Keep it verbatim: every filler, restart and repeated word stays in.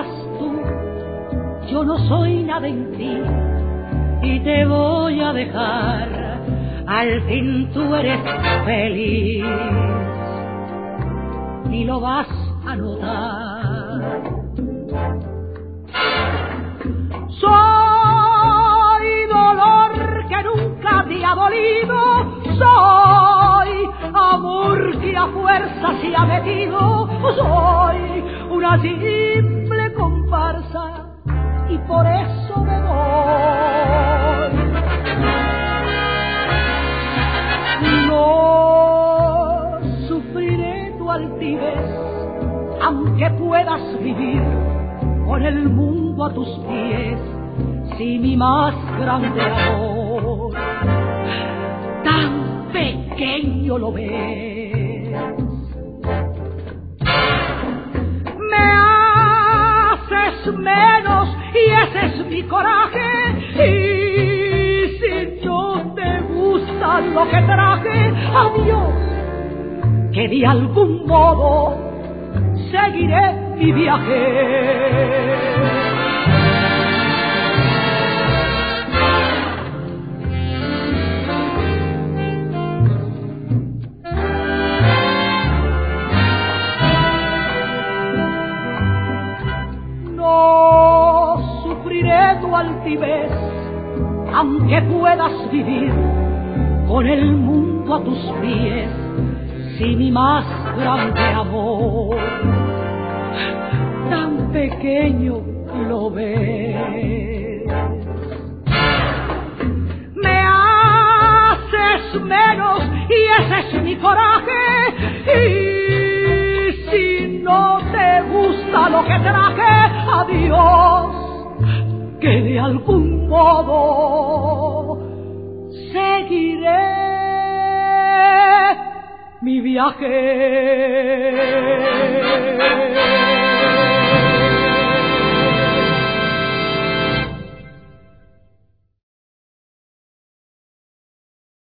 seas tú, yo no soy nada en ti y te voy a dejar, al fin tú eres feliz y lo vas a notar. Soy dolor que nunca te ha dolido, soy amor que a fuerza se ha metido, soy una simple comparsa y por eso me voy. No sufriré tu altivez, aunque puedas vivir con el mundo a tus pies, si mi más grande amor tan pequeño lo ves. Me haces menos y ese es mi coraje, y si no te gusta lo que traje, adiós, que de algún modo seguiré mi viaje. No sufriré tu altivez, aunque puedas vivir con el mundo a tus pies, si mi más grande amor tan pequeño lo ves. Me haces menos y ese es mi coraje, y si no te gusta lo que traje, adiós, que de algún modo seguiré mi viaje.